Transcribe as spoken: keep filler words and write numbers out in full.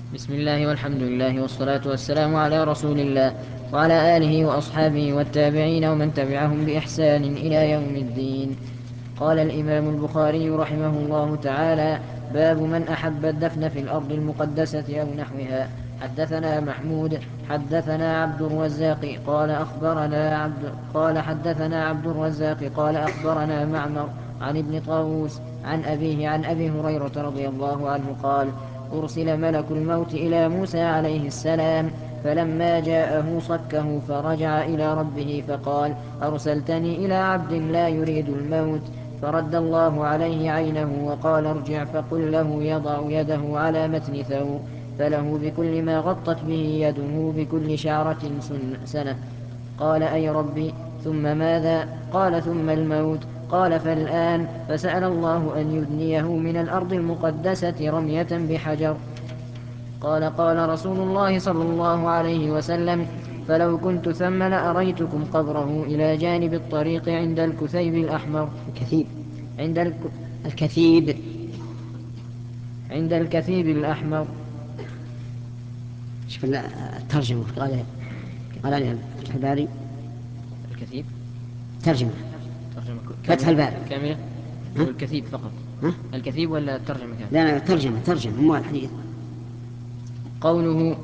بسم الله والحمد لله والصلاة والسلام على رسول الله وعلى آله وأصحابه والتابعين ومن تبعهم بإحسان إلى يوم الدين. قال الإمام البخاري رحمه الله تعالى: باب من أحب الدفن في الأرض المقدسة أو نحوها. حدثنا محمود حدثنا عبد الرزاق قال أخبرنا عبد قال حدثنا عبد الرزاق قال أخبرنا معمر عن ابن طاووس عن أبيه عن أبي هريرة رضي الله عنه قال: أرسل ملك الموت إلى موسى عليه السلام، فلما جاءه صكه فرجع إلى ربه فقال: أرسلتني إلى عبد لا يريد الموت. فرد الله عليه عينه وقال: ارجع فقل له يضع يده على متن ثور، فله بكل ما غطت به يده بكل شعرة سنة. قال: أي ربي ثم ماذا؟ قال: ثم الموت. قال: فالآن. فسأل الله أن يدنيه من الأرض المقدسة رمية بحجر. قال: قال رسول الله صلى الله عليه وسلم: فلو كنت ثم لأريتكم قبره إلى جانب الطريق عند الكثيب الأحمر. الكثيب. عند الك... الكثيب. عند الكثيب الأحمر. شوف الترجمة قال قال عليها فتح الباري. الكثيب ترجمة ترجمة فتح كاملة الباري. كاملة ها؟ أو الكثيب فقط؟ ها؟ الكثيب ولا الترجمة كاملة؟ لا لا ترجمة ترجمة مو الحديث. قوله